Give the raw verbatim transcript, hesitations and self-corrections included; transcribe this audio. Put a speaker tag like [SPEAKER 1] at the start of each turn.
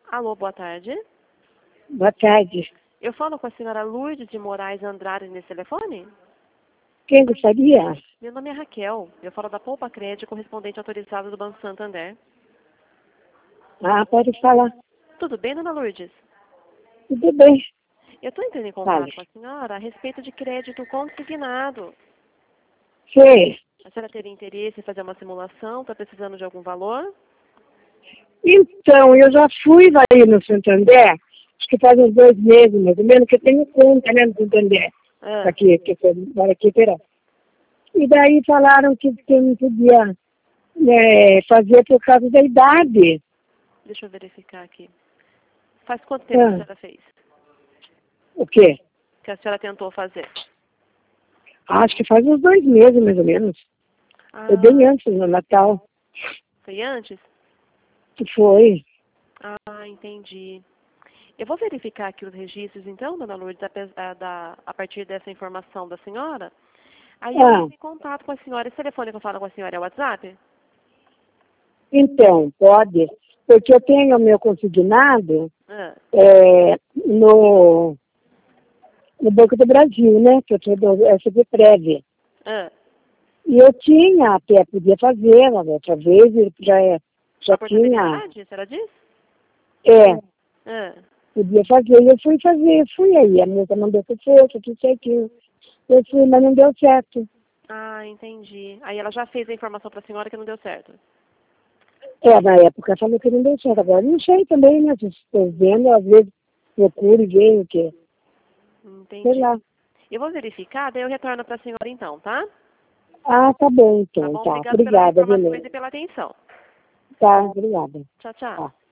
[SPEAKER 1] Alô, boa tarde.
[SPEAKER 2] Boa tarde.
[SPEAKER 1] Eu falo com a senhora Lourdes de Moraes Andrade nesse telefone?
[SPEAKER 2] Quem gostaria?
[SPEAKER 1] Meu nome é Raquel. Eu falo da Poupa Crédito, correspondente autorizado do Banco Santander.
[SPEAKER 2] Ah, pode falar.
[SPEAKER 1] Tudo bem, dona Lourdes?
[SPEAKER 2] Tudo bem.
[SPEAKER 1] Eu estou entrando em contato
[SPEAKER 2] Fale.
[SPEAKER 1] com a senhora a respeito de crédito consignado.
[SPEAKER 2] Sei.
[SPEAKER 1] A senhora teria interesse em fazer uma simulação? Está precisando de algum valor?
[SPEAKER 2] Então, eu já fui aí no Santander, acho que faz uns dois meses, mais ou menos, que eu tenho conta, né, no Santander.
[SPEAKER 1] Ah,
[SPEAKER 2] Aqui, que eu moro aqui, Peró. E daí falaram que, que eu não podia né, fazer por causa da idade.
[SPEAKER 1] deixa eu verificar aqui. Faz quanto tempo que a
[SPEAKER 2] Ah,
[SPEAKER 1] senhora fez?
[SPEAKER 2] o quê?
[SPEAKER 1] Que a senhora tentou fazer?
[SPEAKER 2] Acho que faz uns dois meses, mais ou menos. Foi bem
[SPEAKER 1] Ah,
[SPEAKER 2] antes, no Natal.
[SPEAKER 1] foi antes?
[SPEAKER 2] Que foi.
[SPEAKER 1] Ah, entendi. Eu vou verificar aqui os registros, então, dona Lourdes, ape- a, da- a partir dessa informação da senhora. Aí eu
[SPEAKER 2] Ah,
[SPEAKER 1] entro em contato com a senhora. Esse telefone que eu falo com a senhora é o WhatsApp?
[SPEAKER 2] então, pode. Porque eu tenho o meu consignado
[SPEAKER 1] Ah,
[SPEAKER 2] é, no, no Banco do Brasil, né? Que eu sou do S B Prev.
[SPEAKER 1] ah.
[SPEAKER 2] E eu tinha, até podia fazer, uma outra vez, ele já, é- já
[SPEAKER 1] A
[SPEAKER 2] tinha,
[SPEAKER 1] portabilidade, a senhora diz?
[SPEAKER 2] é,
[SPEAKER 1] Ah,
[SPEAKER 2] podia fazer. E eu fui fazer, fui aí. A moça mandou que eu fosse, tudo certinho. Eu fui, mas não deu certo.
[SPEAKER 1] ah, entendi. Aí ela já fez a informação para a senhora que não deu certo.
[SPEAKER 2] É, na época falou que não deu certo. Agora não sei também, né? Se estou vendo, às vezes procuro e vejo que, sei
[SPEAKER 1] Entendi.
[SPEAKER 2] lá.
[SPEAKER 1] Eu vou verificar, daí eu retorno para a senhora então, tá?
[SPEAKER 2] Ah, tá bom
[SPEAKER 1] Tá
[SPEAKER 2] então,
[SPEAKER 1] bom?
[SPEAKER 2] tá.
[SPEAKER 1] Obrigado pelas
[SPEAKER 2] Obrigada,
[SPEAKER 1] informações
[SPEAKER 2] beleza.
[SPEAKER 1] e pela atenção.
[SPEAKER 2] Tá, obrigada.
[SPEAKER 1] Tchau, tchau.
[SPEAKER 2] Tá.